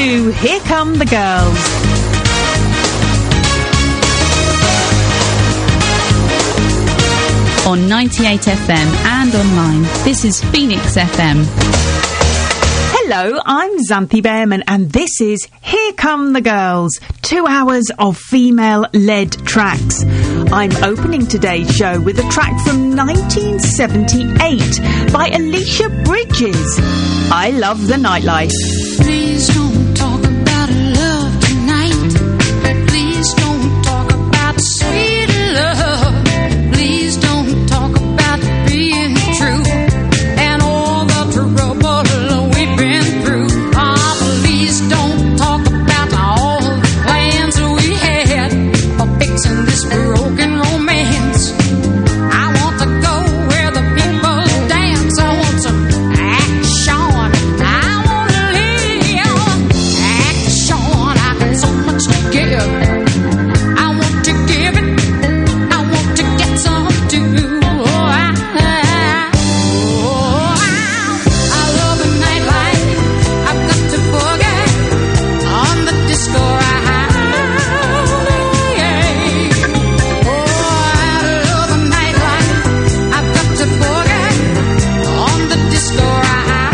to Here Come the Girls. On 98 FM and online, this is Phoenix FM. Hello, I'm Xanthi Behrman and this is Here Come the Girls, 2 hours of female-led tracks. I'm opening today's show with a track from 1978 by Alicia Bridges. I love the nightlife. Please don't talk about love tonight. Please don't talk about sweet love. Please don't talk about being true and all the trouble we've been through. Please don't talk about all the plans we had for fixing this broken romance. I want to go where the people dance. I want some action. I want to live action. I got so much to give. I want to give it. I want to get some too. I love the nightlife. I've got to boogie on the disco ride. I love the nightlife. I've got to boogie on the disco ride.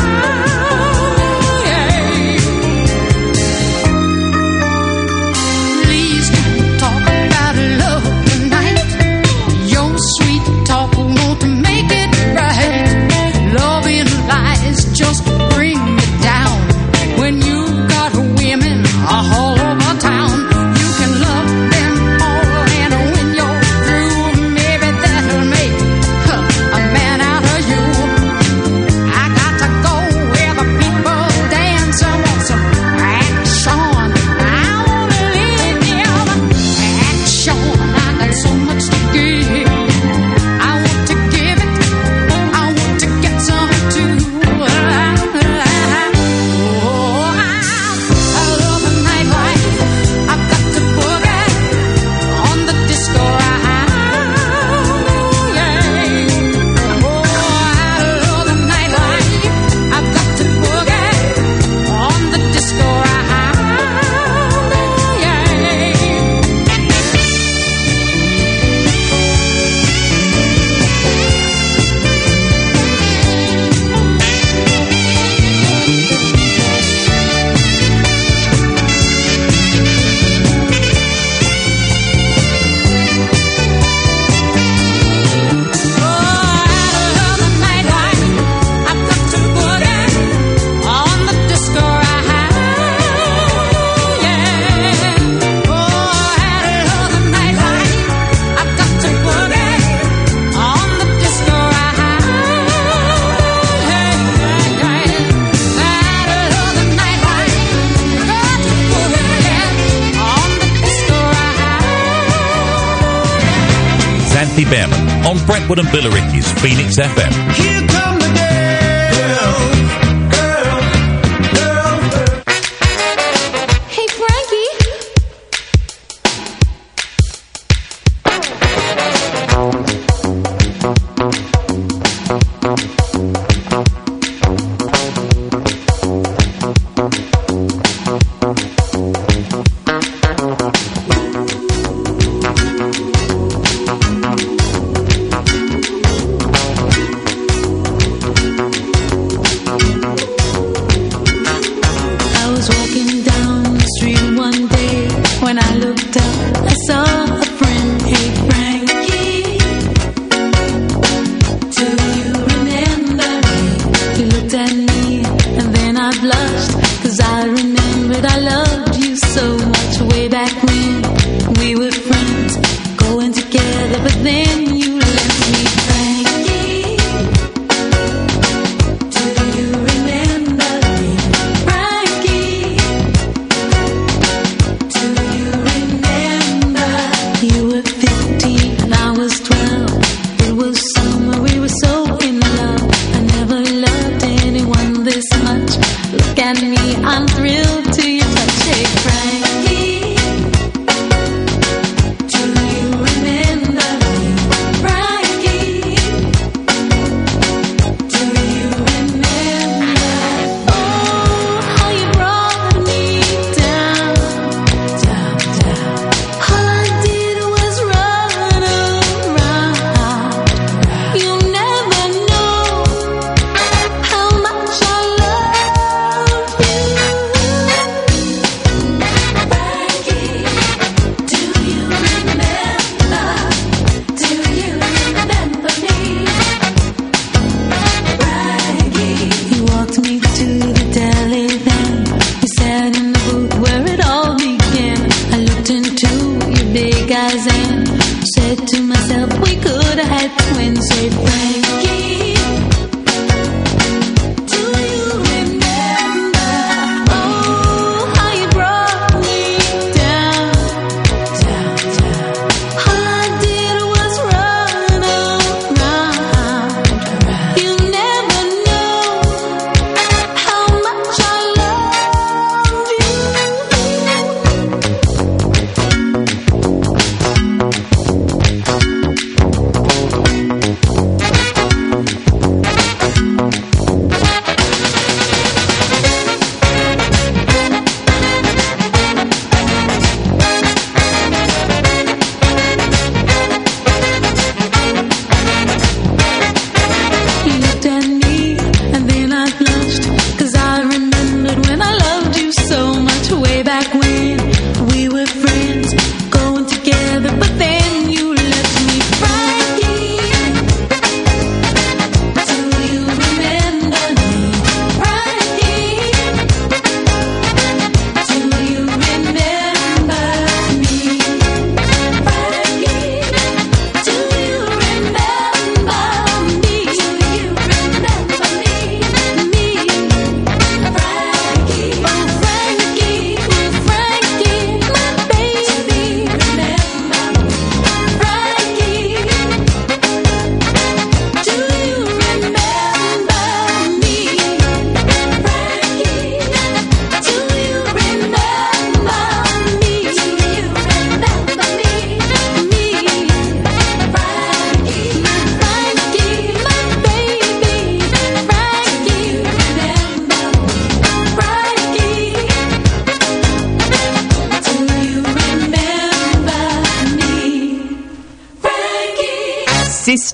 Please don't talk about love tonight. Your sweet talk won't make it right. Love in lies just bring me down. When you got women all over town, you can love them all, and when you're through, maybe that'll make a man out of you. I got to go where the people dance. I want some action. I want to live action. I got so much to give. I want to give it. I want to get some too. I love the nightlife. I've got to boogie on the disco ride. I love the nightlife. I've got to boogie on the disco ride. Xanthi Behrman on Brentwood and Billericay's Phoenix FM. Here come the girls, girls. Hey, Frankie.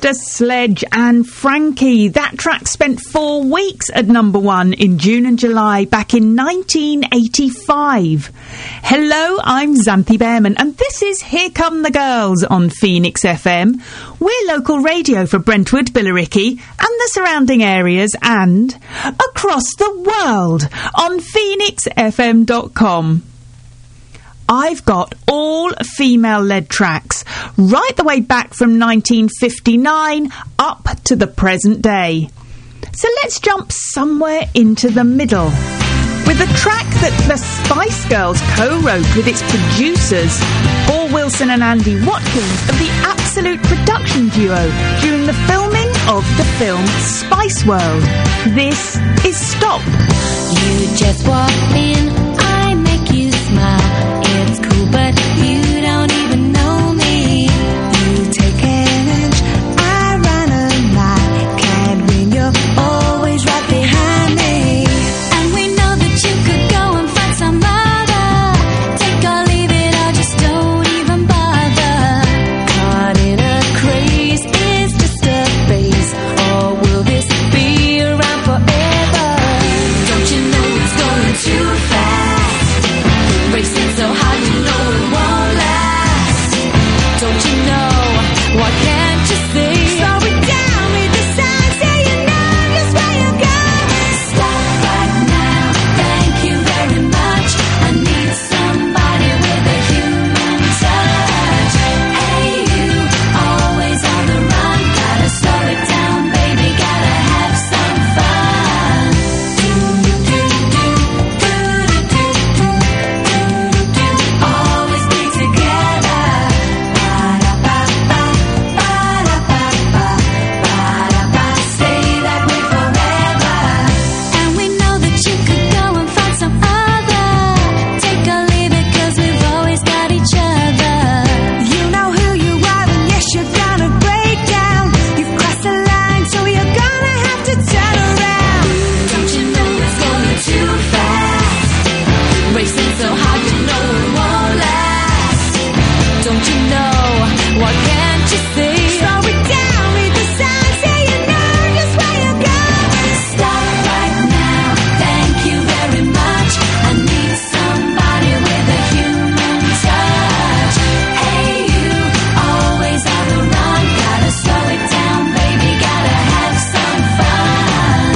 Sister Sledge and Frankie. That track spent 4 weeks at number 1 in June and July back in 1985. Hello, I'm Xanthi Behrman and this is Here Come the Girls on Phoenix FM. We're local radio for Brentwood, Billericay and the surrounding areas and across the world on phoenixfm.com. I've got all female-led tracks, right the way back from 1959 up to the present day. So let's jump somewhere into the middle, with a track that the Spice Girls co-wrote with its producers, Paul Wilson and Andy Watkins of the Absolute production duo during the filming of the film Spice World. This is Stop. You just walk in, I make you smile. It's cool, but you don't even know me. You take an inch, I run a mile. Can't win, you're always right behind me. And we know that you could go and find some other. Take or leave it, or just don't even bother. Caught in a craze, it's just a phase. Or will this be around forever? Don't you know it's going too fast? Racing so hard, you know it won't last. Don't you know? Why can't you see? Slow it down, read the signs, say you know just where you're going. Stop right now, thank you very much. I need somebody with a human touch. Hey you, always on the run. Gotta slow it down, baby, gotta have some fun. Always be together. Stay that way forever. And we know that you could go and find some other. Take or leave it, 'cause we've always got each other. You know who you are, and yes, you're gonna break down. You've crossed the line, so you're gonna have to turn around. Don't you know it's going too fast? Racing so hard, you know it won't last. Don't you know? Why can't you see? Slow it down, read the signs, say you know just where you're going. Stop right now, thank you very much. I need somebody with a human touch. Hey you, always on the run. Gotta slow it down, baby, gotta have some fun.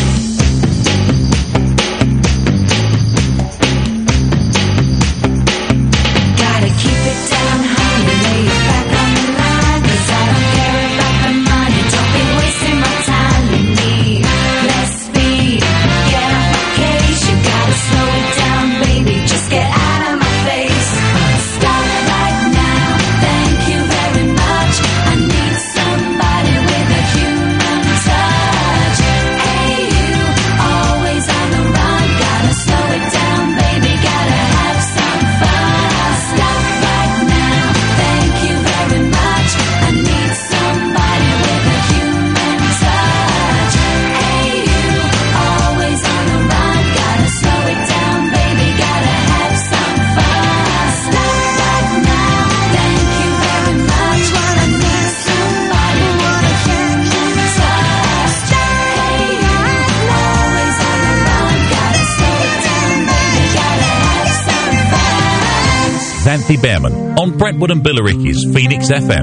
Gotta keep it down, honey, lay it back on the line. 'Cause I don't care about the money, don't be wasting my time. You need less speed, get off my case. You gotta slow it down, baby, just get out of my face. Stop right now, thank you very much. I need somebody with a human touch. Hey you, always on the run. Gotta slow it down, baby, gotta have some fun. Stop right now, thank you very much. I need somebody with a human touch. Hey you, always on the run. Gotta slow it down, baby, gotta have some fun. Stop right now, thank you very much. I need somebody with a human touch. Hey you, always on the run. Gotta slow it down, baby, gotta have some fun. Xanthi Behrman on Brentwood and Billericay's Phoenix FM.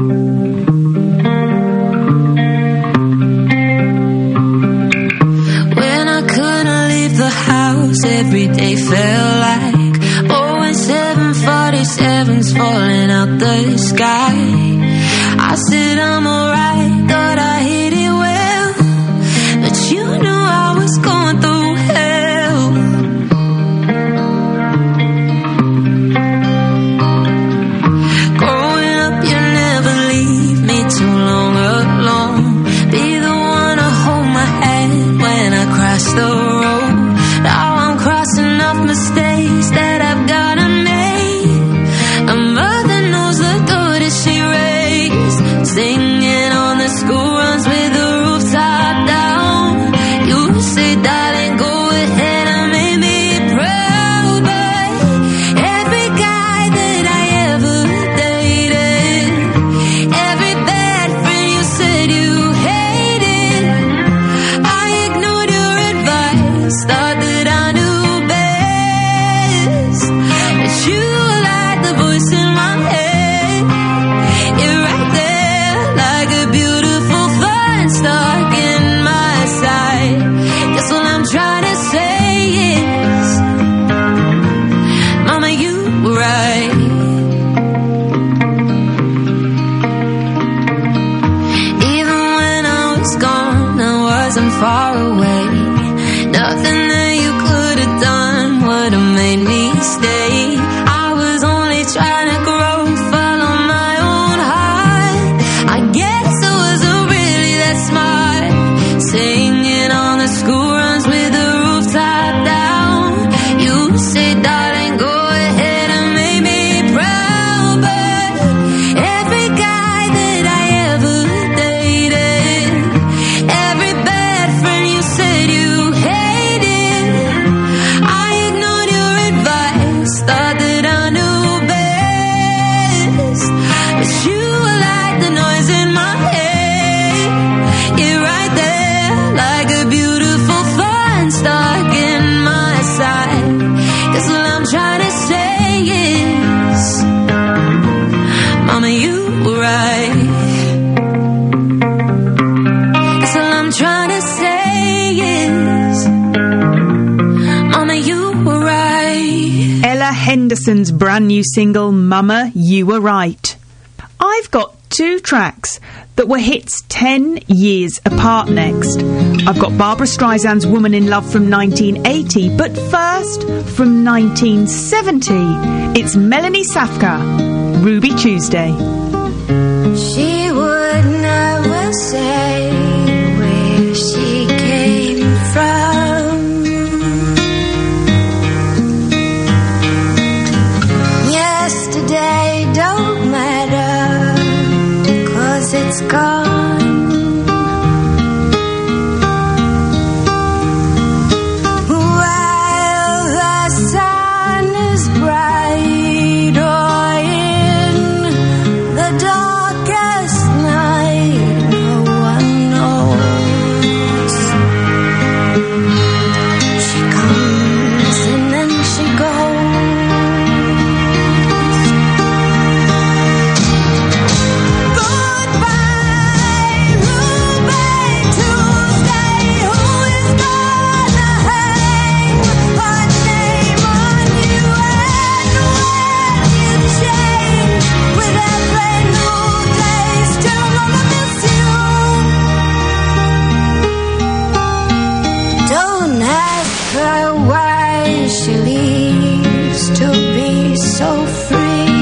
When I couldn't leave the house, every day felt like Boeing 747s falling out the sky. I said I'm alright, thought I hit it well, but you knew I was going through hell. Growing up, you never leave me too long alone. Be the one to hold my hand when I cross the road. Now I'm crossing off mistakes that I've gotta make. A mother knows the good as she raised, singing on the Anderson's brand new single, Mama, You Were Right. I've got two tracks that were hits 10 years apart next. I've got Barbra Streisand's Woman in Love from 1980, but first, from 1970, it's Melanie Safka, Ruby Tuesday. She would never say where she came from. Yesterday don't matter, 'cause it's gone. While the sun is bright or in the darkest night, no one knows. She comes and then she goes. Goodbye, Ruby Tuesday. Who is gonna hang her name on you? And when you change with every new day, still gonna miss you. Don't ask her why she leaves to be so free.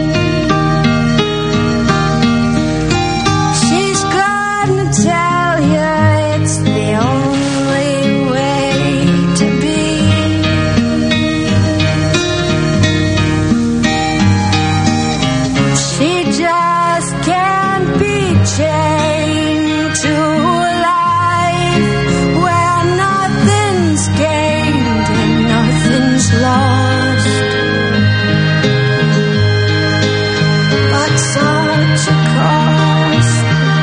She's gonna tell you it's the only way to be. She just can't be chained to a life where nothing's gained and nothing's lost. But such a cost.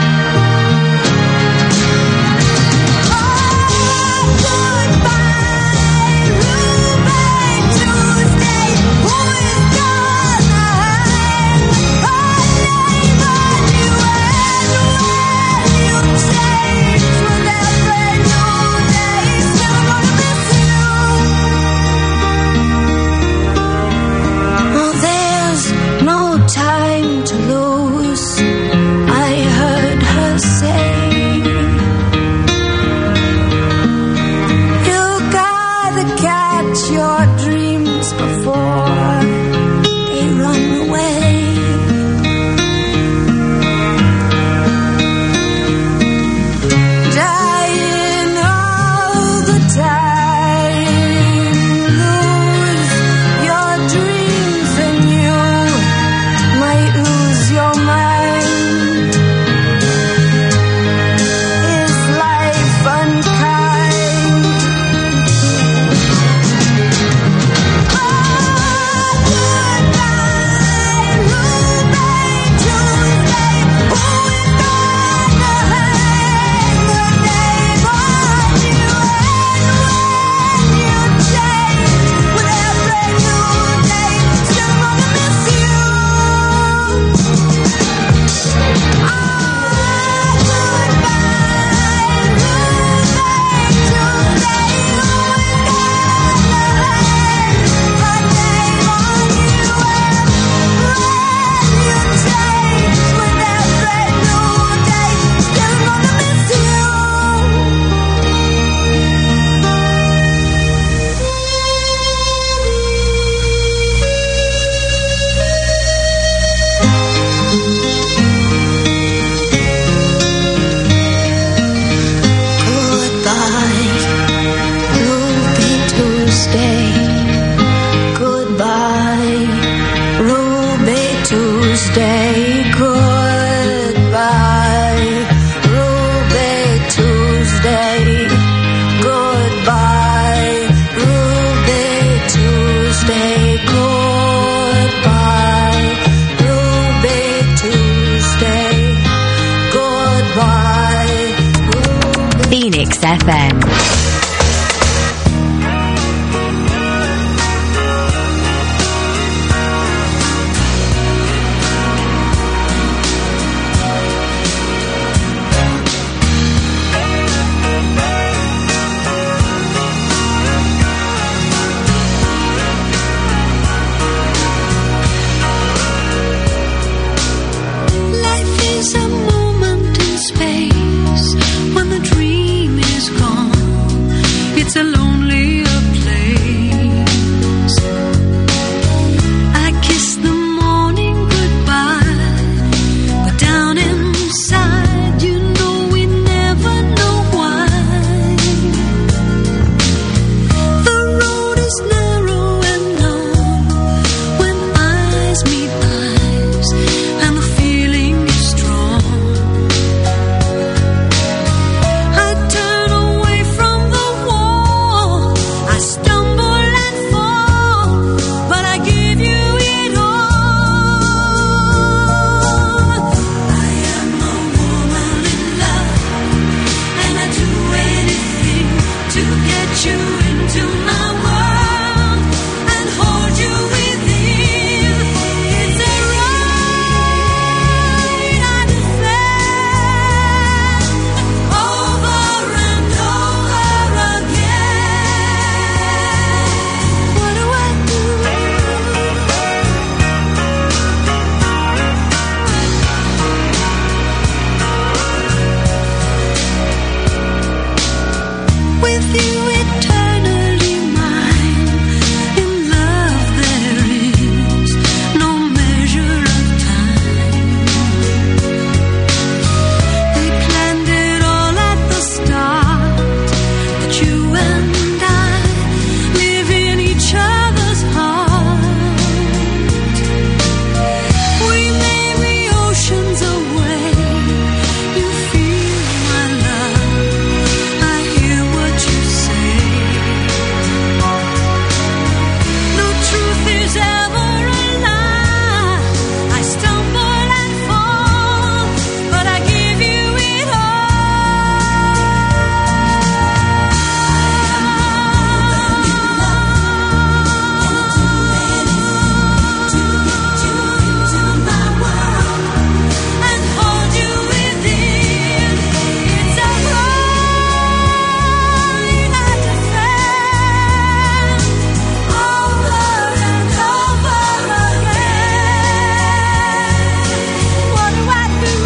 Goodbye, Ruby Tuesday. Who is gonna hang her name on you? And when you change with every new day, still gonna miss you. Oh, there's no time to lose, I heard her say. You gotta catch your dreams before they run away. Dying all the time, lose your dreams and you might lose your mind. Is life unkind? Goodbye, Ruby Tuesday. Who is gonna hang her name on you? And when you change with every new day, still gonna miss you. Goodbye, Ruby Tuesday. Goodbye, Ruby Tuesday. Goodbye, Ruby Tuesday. Goodbye, Ruby Tuesday. Goodbye, Ruby. Phoenix FM. get you into my world and hold you within. It's a ride I defend over and over again. What do I do? With you eternally mine, in love there is no measure of time. We planned it all at the start, that you and I live in each other's heart. We may be oceans away, you feel my love, I hear what you say. No truth is ever a lie. I stumble and fall, but I give you it and hold you within. It's a ride I defend over and over again. What do I do?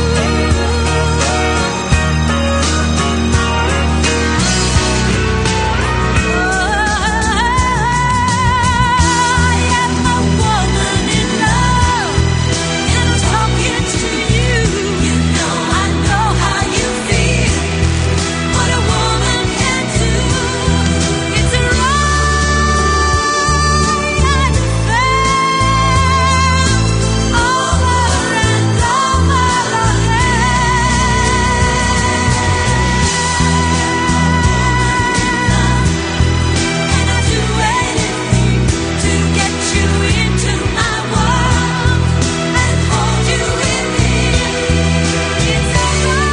I am a woman in love, and I'm talking to you. You know I know how you feel. What a woman can do. It's a ride I defend over and over again. And I'd do anything to get you into my world and hold you within. It's a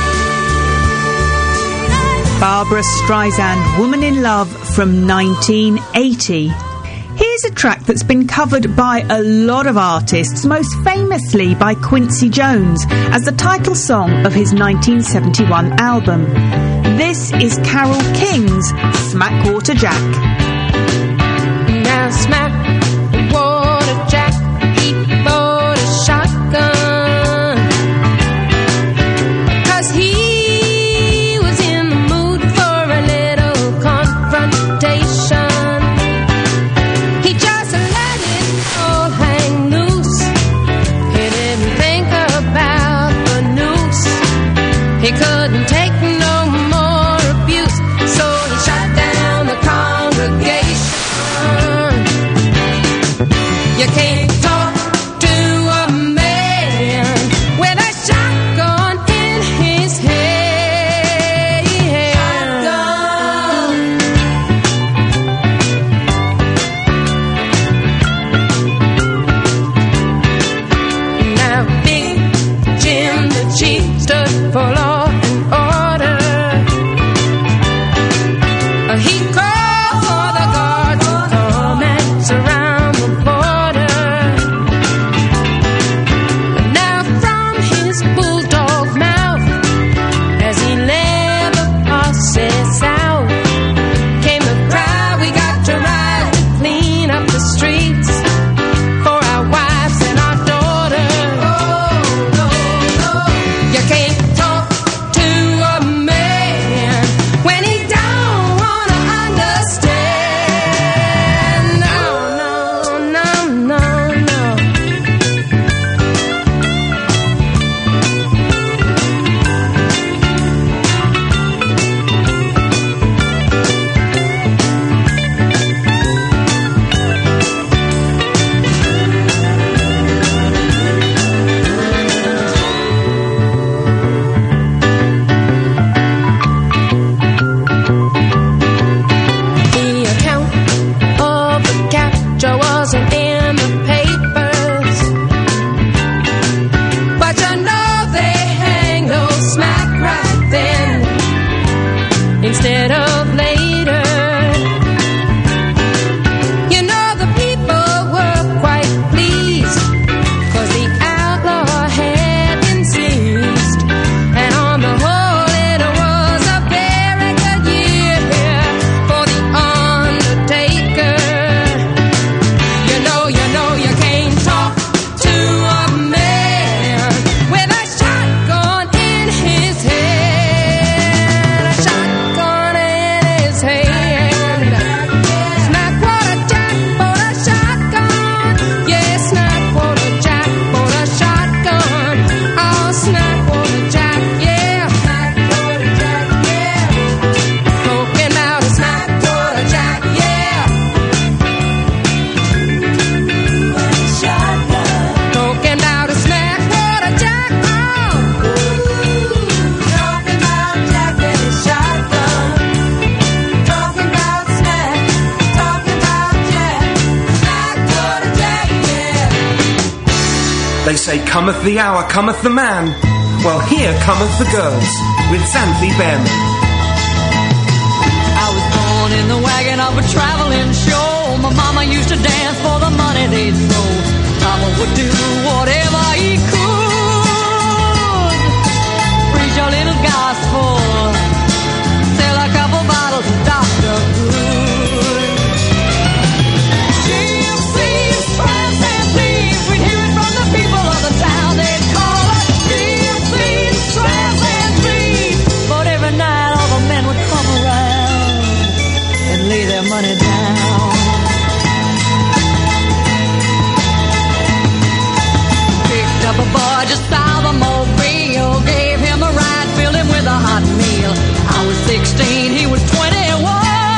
ride. Barbara Streisand, Woman in Love from 1980. Here's a track that's been covered by a lot of artists, most famously by Quincy Jones, as the title song of his 1971 album. This is Carole King's Smackwater Jack. Now smack water Jack, he bought a shotgun, 'cause he was in the mood for a little confrontation. He just let it all hang loose. He didn't think about the noose. He couldn't take no more abuse, so he shot down the congregation. You can't talk to a man with a shotgun in his hand. Now Big Jim the Chief stood for law and order. He called for the guard to come and surround the border. Now from his bulldog mouth, as he led the posse south, came the cry, we got to ride to clean up the streets for our wives and our daughters. You can't talk to a man when he don't wanna understand. No, no, no, no, no. The account of the capture wasn't in the papers, but you know they hang those smack right then instead of later. They say, cometh the hour, cometh the man. Well, here cometh the girls with Xanthi Behrman. I was born in the wagon of a traveling show. My mama used to dance for the money they'd throw. Papa would do whatever he could. Preach a little gospel, sell a couple bottles of Dr. Good. Gypsies, tramps and thieves, we'd hear it from the people of the town. They'd call us gypsies, tramps and thieves. But every night all the men would come around and lay their money down. Picked up a boy just south of Mobile, gave him a ride, filled him with a hot meal. I was 16, he was 21.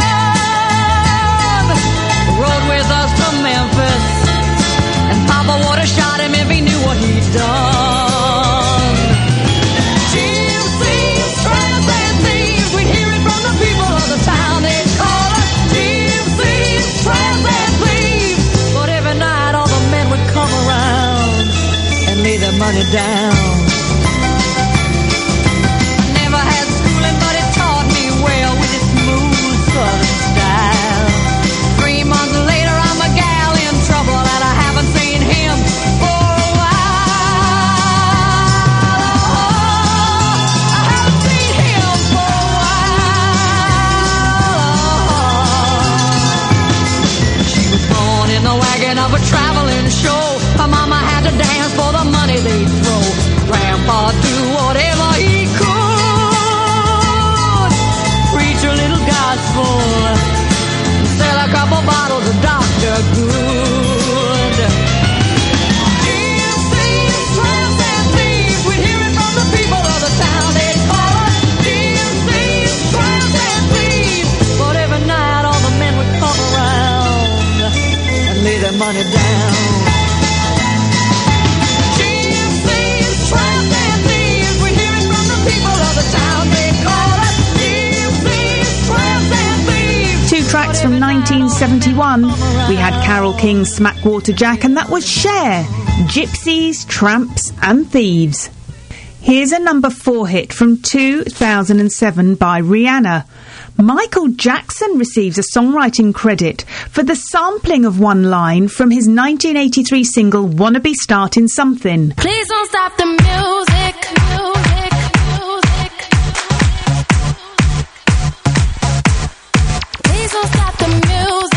Rode with us to Memphis, and Papa would have shot him if he knew what he'd done. Gypsies, tramps and thieves, we'd hear it from the people of the town. They'd call us gypsies, tramps and thieves. But every night all the men would come around and lay their money down. Never had schooling, but it taught me well with its smooth southern style. 3 months later, I'm a gal in trouble, and I haven't seen him for a while. I haven't seen him for a while. She was born in the wagon of a traveling show. Her mama had to dance for the money they'd throw. Grandpa do whatever he could. Preach a little gospel, sell a couple bottles of Dr. Good. Gypsies, tramps and thieves, we'd hear it from the people of the town. They'd call us gypsies, tramps and thieves. But every night all the men would come around and lay their money down. Gypsies, tramps and thieves, we'd hear it from the people of the town. They'd call us gypsies, tramps and thieves. Two tracks from 1971. We had Carole King's Smackwater Jack, and that was Cher, Gypsies, Tramps and Thieves. Here's a number 4 hit from 2007 by Rihanna. Michael Jackson receives a songwriting credit for the sampling of one line from his 1983 single Wanna Be Startin' Something. Please don't stop the music. Please don't stop the music.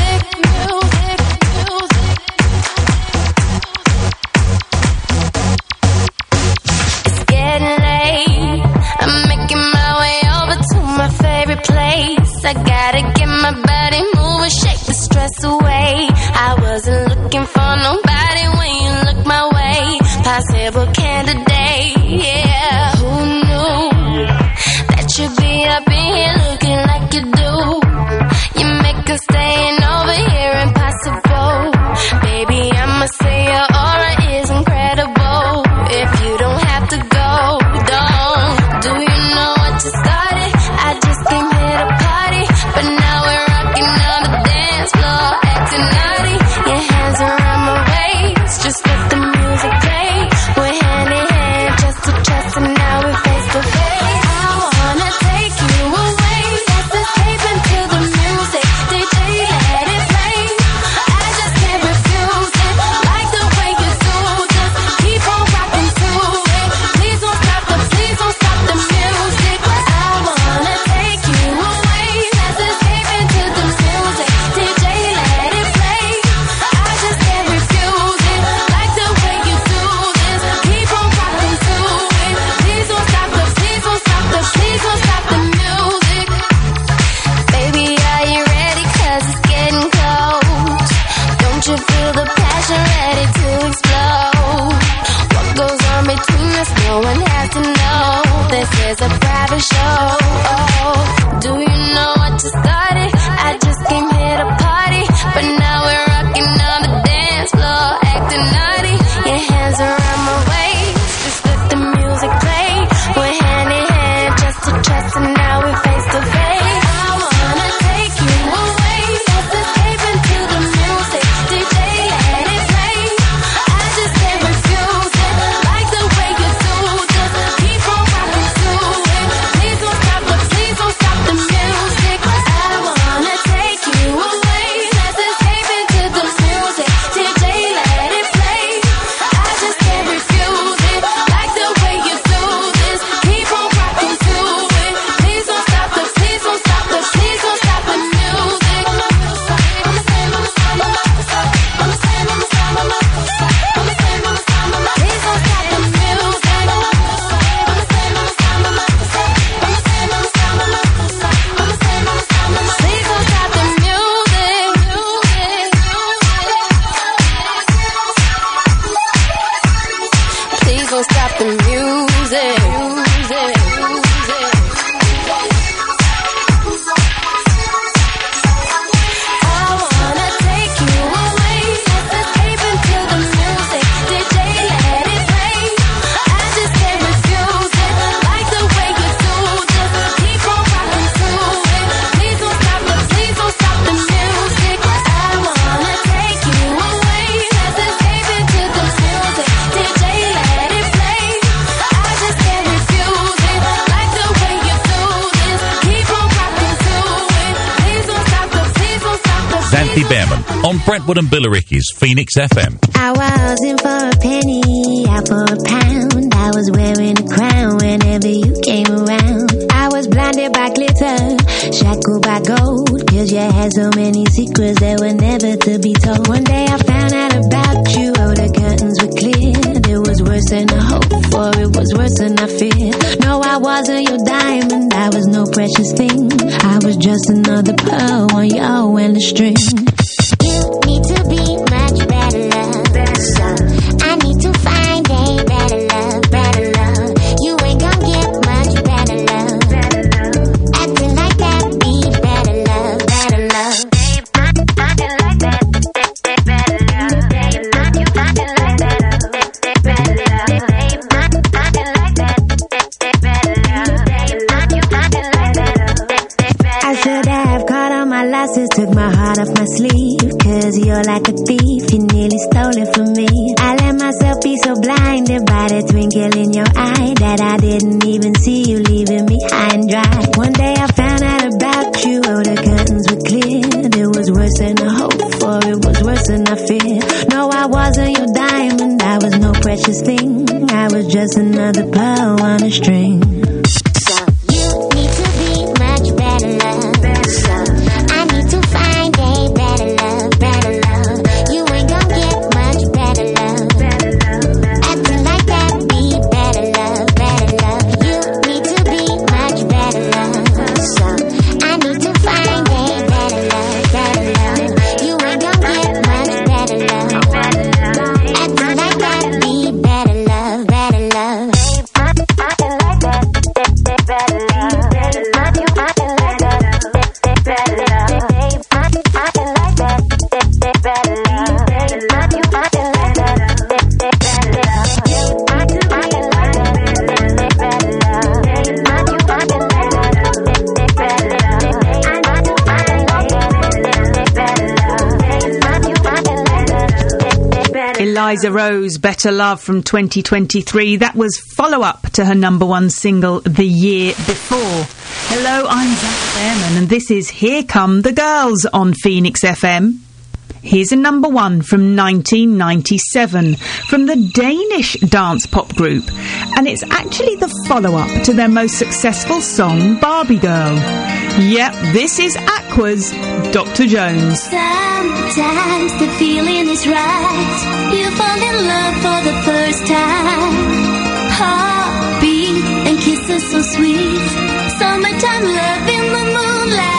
It's getting late. I'm making my way over to my favorite place. I gotta get my body moving, shake the stress away. I wasn't looking for nobody when you look my way. Possible candidate, yeah. Who knew that you'd be up in here looking like you do? You make us staying over here impossible. Baby, I'ma say your aura is incredible. If you don't have to go, don't. Do you know what you started? I just came here to party, but now we're rocking on the dance floor, acting naughty. Your hands around my waist, just let the music play. We're hand in hand, chest to chest, and now we're face to face. I wanna take you away. That's the Xanthi Behrman on Brentwood and Billericay's Phoenix FM. I was in for a penny, out for a pound. I was wearing a crown whenever you came around. I was blinded by glitter, shackled by gold, 'cause you had so many secrets that were never to be told. One day I found out about you, oh, the curtains were clear. It was worse than I hoped for, it was worse than I feared. No, I wasn't your diamond, I was no precious thing. I was just another pearl on your wedding string. You need to be much better love, so I need to find a better love, better love. You ain't gonna get much better love, better love. Acting like that, be better love, better love. Acting like that, better love. Acting like that, better love. Acting like that, better love. I should have caught on my losses, took my heart off my sleeve, 'cause you're like a thief, you nearly stole it from me. I let myself be so blinded by the twinkle in your eye that I didn't even see you leaving me high and dry. One day I found out about you, oh, the curtains were clear. It was worse than I hoped for, it was worse than I feared. No, I wasn't your diamond, I was no precious thing. I was just another pearl on a string. So you need to be much better love, so I need to find a better love, better love. You ain't gonna get much better love, better love. Acting like that, be better love, better love. You need to be much better love, so I need to find a better love, better love. You ain't gonna get much better love, better love. Acting like that, be better love, better love. Acting like that, better love, better love. You acting like that, better love. Acting like that, better love, better love. You acting like that, better love. You acting like that, better love, better love. You acting like that, better love. I need to find a better love, better love. You acting like that, better. Eliza Rose, Better Love from 2023. That was follow-up to her number one single the year before. Hello, I'm Xanthi Behrman, and this is Here Come the Girls on Phoenix FM. Here's a number one from 1997 from the Danish dance pop group, and it's actually the follow-up to their most successful song, Barbie Girl. Yep, this is Aqua's Dr. Jones. Sometimes the feeling is right. You fall in love for the first time. Heartbeat and kisses so sweet. Summertime love in the moonlight.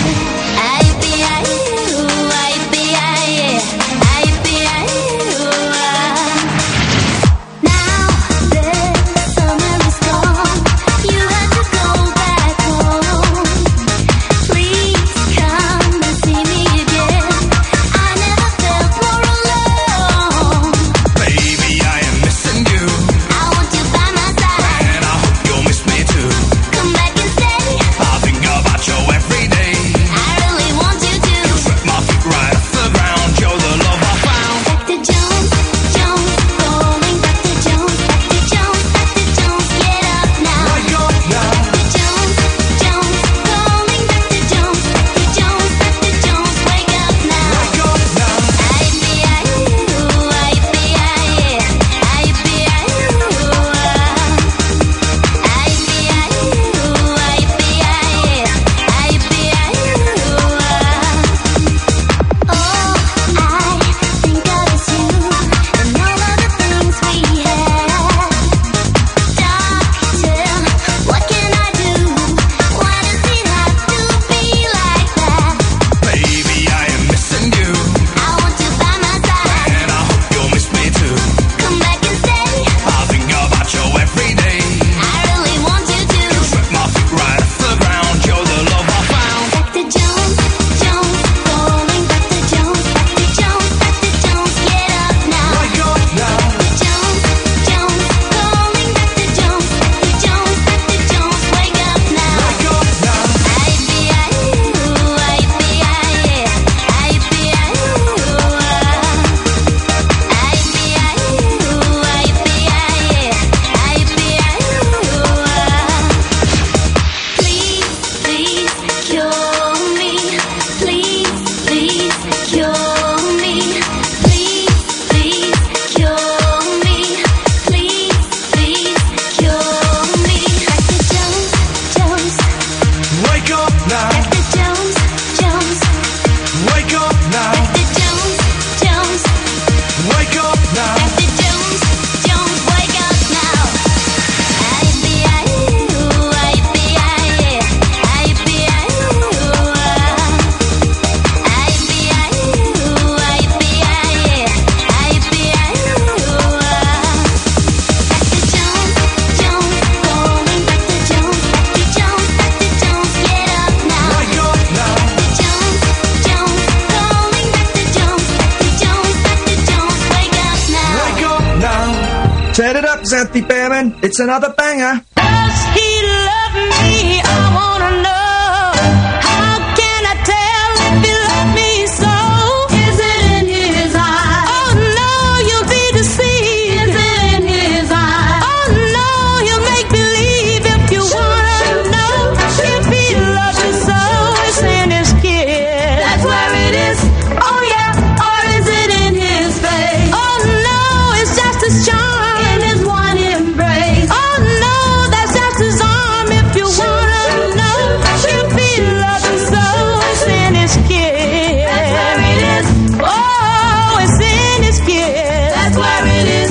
Now the summer is gone. You have to go back home. Please come and see me again. I never felt more alone. Baby, I am missing you, I want you by my side. and I hope you'll miss me too. Come back and stay. I think about you every day. Xanthi Behrman, it's another banger. Does he love me? I wanna know. How can I tell if he loves me so? Is it in his eyes? Oh no, you'll be deceived. Is it in his eyes? Oh no, you'll make believe if you wanna know. If he loves you so, it's in his kiss. That's where it is. Oh yeah, or is it in his face? Oh no, it's just his charm in his one embrace. Oh no, that's just his arm if you wanna know. If he loves you so, it's in his kiss. That's where it is. Oh, it's in his kiss. That's where it is.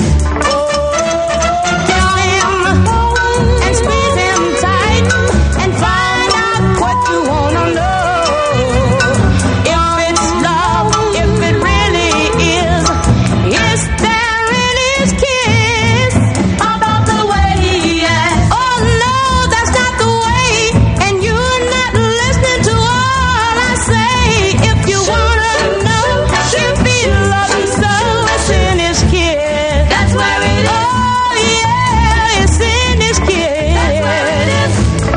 Kiss him and squeeze him tight and find out what you wanna know. If it's love, if it really is there in his kiss about the way he acts? Oh no, that's not the way, and you're not listening to all I say. If you wanna know, if he loves you so, it's in his kiss. That's where it is. Oh yeah, it's in his kiss. That's where it is.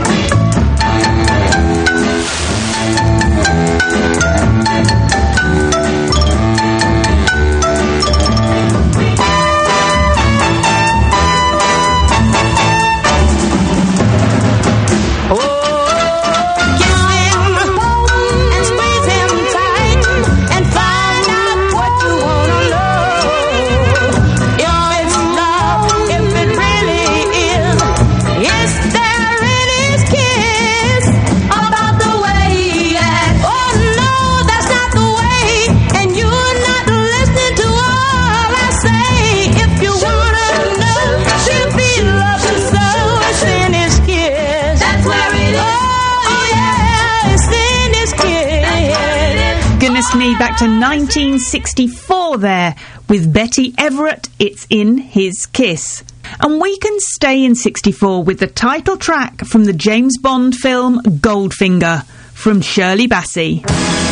Kiss him and squeeze him tight and find out what you wanna know. If it's love, if it really is there in his kiss about the way he acts? Oh no, that's not the way, and you're not listening to all I say. If you wanna know, if he loves you so, it's in his kiss. That's where it is. Oh yeah, it's in his kiss. Goodness me, back to 1964 there with Betty Everett, It's in His Kiss. And we can stay in 64 with the title track from the James Bond film Goldfinger from Shirley Bassey.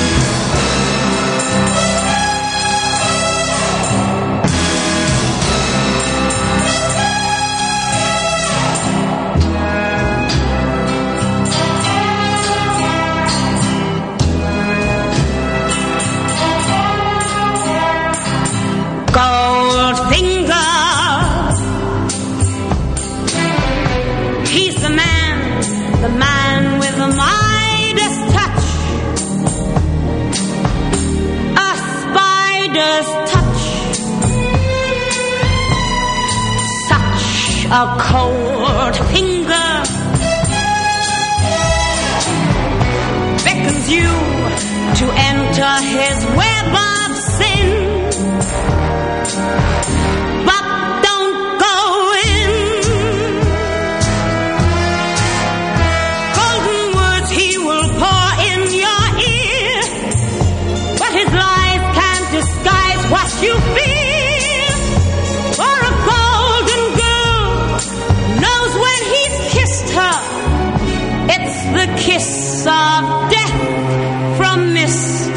Goldfinger, he's the man with the Midas touch, a spider's touch, such a cold finger beckons you to enter his web of sin. But don't go in. Golden words he will pour in your ear, but his lies can't disguise what you feel. For a golden girl knows when he's kissed her, it's the kiss of death from Miss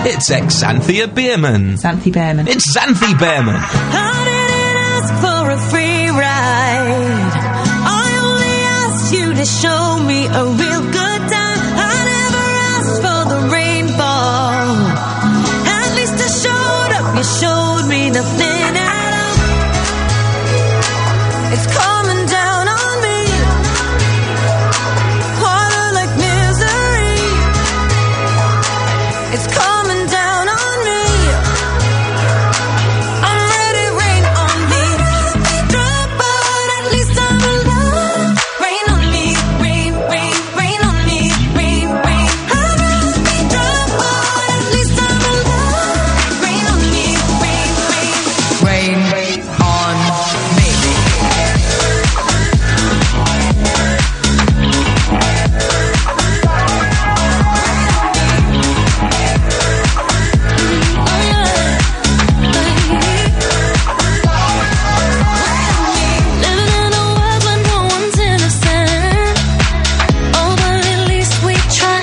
It's ex-Xanthia Beerman. Xanthi Behrman. It's Xanthi Behrman. I didn't ask for a free ride. I only asked you to show me a real good time. I never asked for the rainfall. At least I showed up. You showed me nothing at all. It's coming down on me. Harder like misery. It's coming down on me. I'm ready, rain on me. Drop, but at least I'm alive. Rain on me, rain, rain, rain on me, rain, rain. I'd rather be drop, but at least I'm alive. Rain on me, rain, rain. Rain, rain on me. Living in a world where no one's innocent. Oh, but at least we try.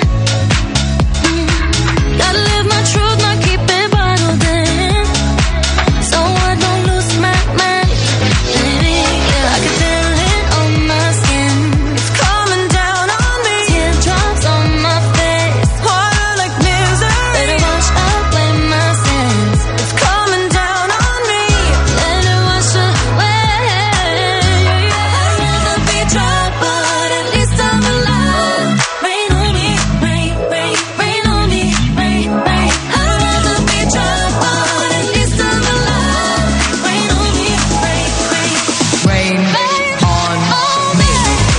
Gotta live my truth, not keep it bottled in. So I don't lose my mind. Yeah, I can feel it on my skin. It's coming down on me. Teardrops on my face. Harder like misery. Better wash away my sins. It's coming down on me. Let it wash away. I'd rather be dry, but at least I'm alive. Rain on me, rain, rain, rain on me, rain, rain. I'd rather be dry, but at least I'm alive. Rain on me, rain, rain, rain on me.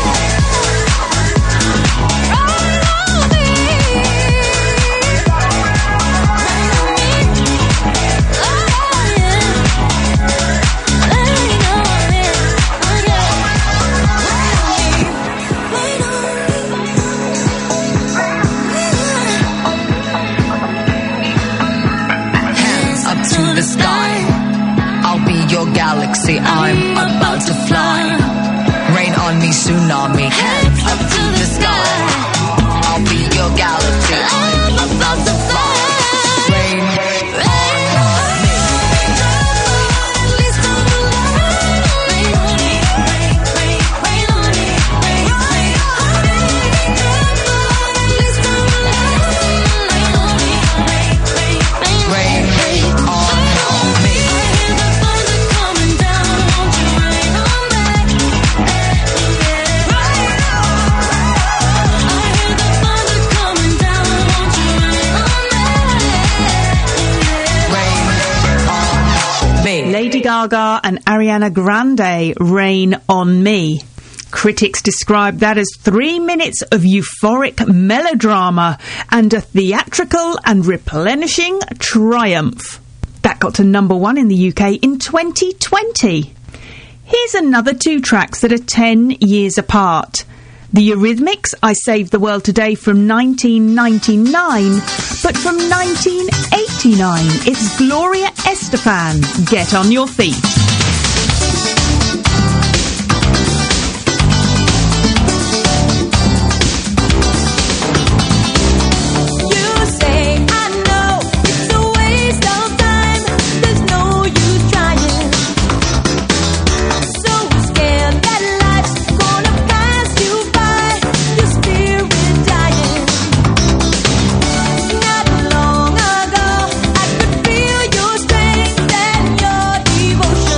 Hands up to the sky. I'll be your galaxy. I'm about to fly. Rain on me, tsunami. Hands up to the sky. I'll be your galaxy. I'm about to fly. Rain, rain on me. At least I'm alive. Rain on me, rain, rain, rain on me, rain, rain. At least I'm alive. Rain on me, rain, rain, rain, rain on me. I hear the thunder coming down. Won't you rain on me? I hear the thunder coming down. Won't you rain on me? Rain on me. Lady Gaga and Ariana Grande, Rain on Me. Critics describe that as 3 minutes of euphoric melodrama and a theatrical and replenishing triumph. That got to number 1 in the UK in 2020. Here's another 2 tracks that are 10 years apart. The Eurythmics, I Saved the World Today from 1999, but from 1989, it's Gloria Estefan, Get on Your Feet. You say I know it's a waste of time. There's no use trying. So scared that life's gonna pass you by. Your spirit dying. Not long ago, I could feel your strength and your devotion.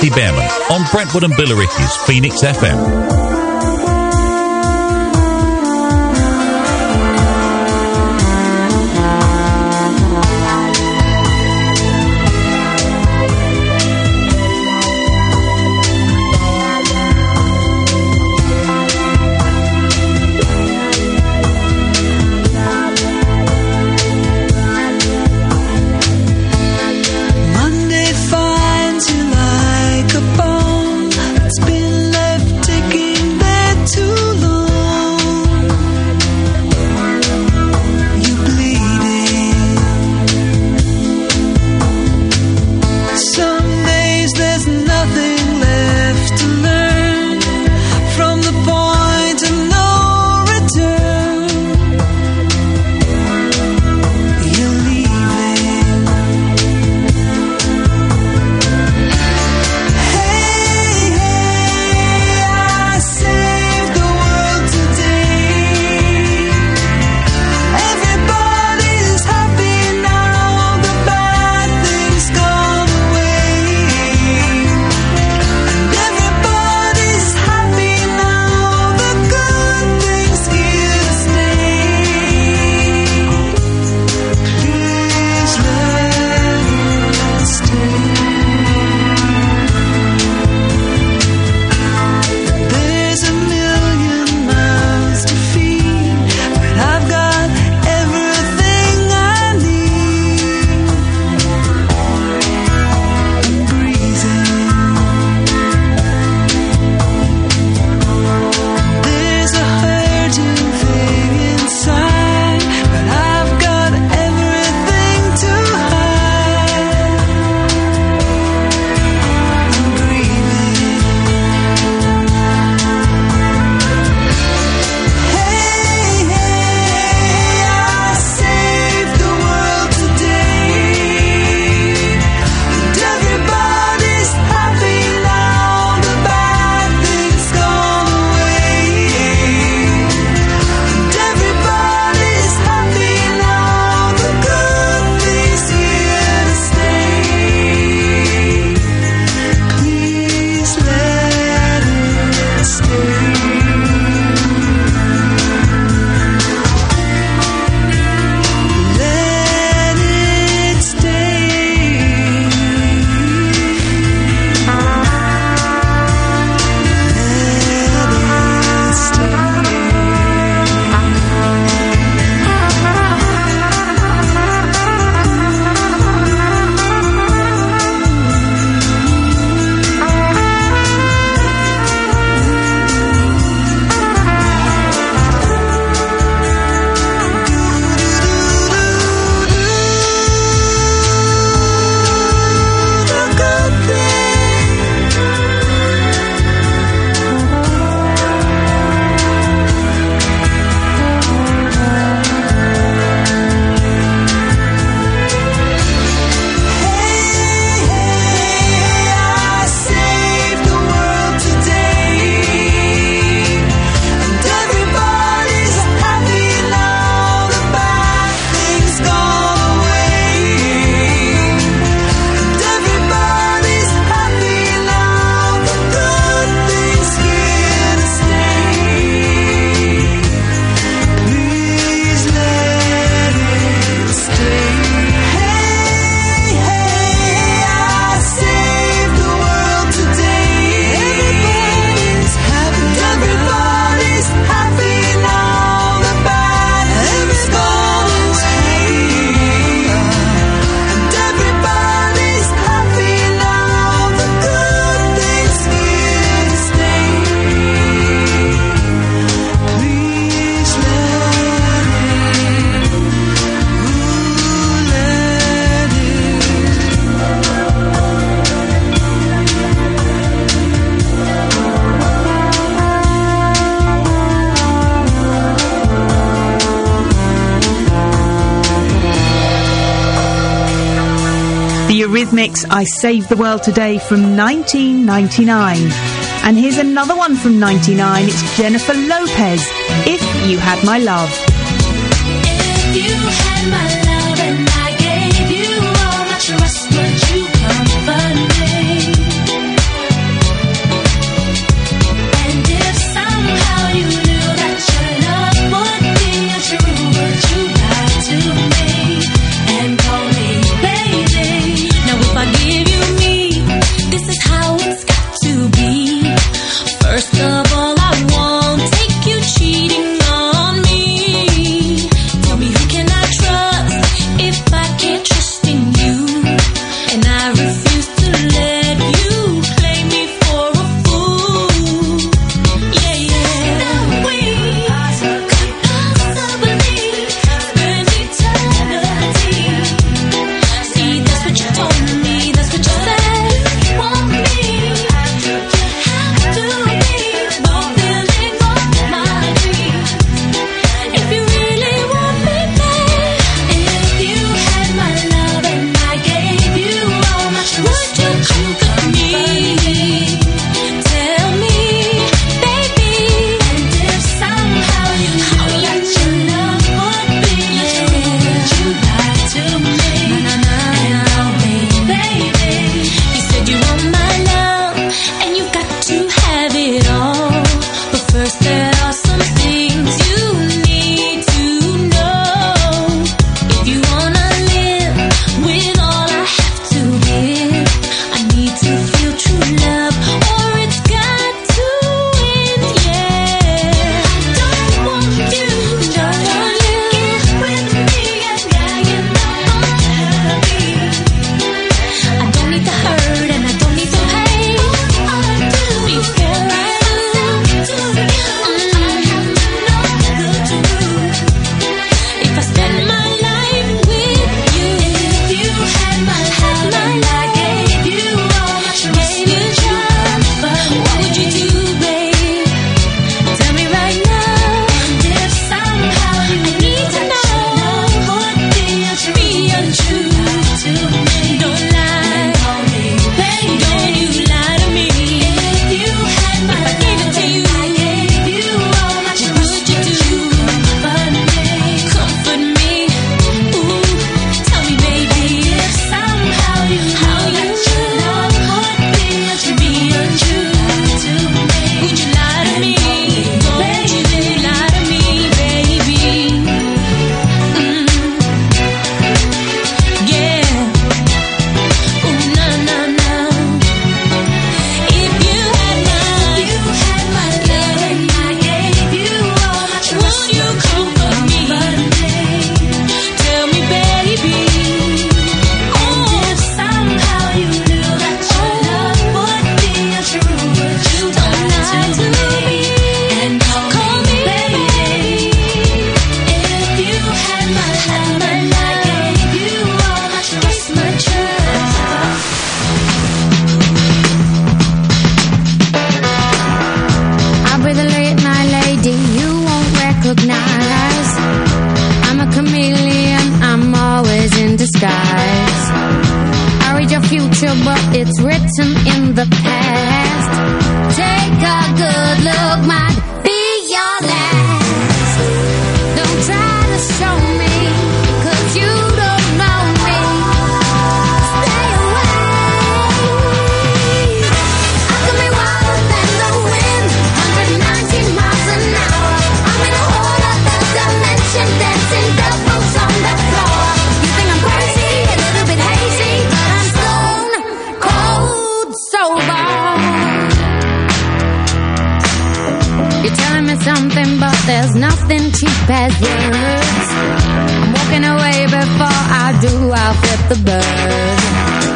Xanthi Behrman on Brentwood and Billericay's Phoenix FM. The Eurythmics, I Saved the World Today from 1999. And here's another one from 99. It's Jennifer Lopez, If You Had My Love. If you had my love and I gave you all my trust, would you comfort me? it's written in the past. Take a good look, might be your last. Don't try to show me, 'cause you don't know me. Stay away. I can be wilder than the wind, 190 miles an hour. I'm in a whole other dimension, dancing doubles on the floor. You think I'm crazy, a little bit hazy, but I'm stone cold sober. You're telling me something, but there's nothing cheap as words. I'm walking away before I do, I'll flip the bird.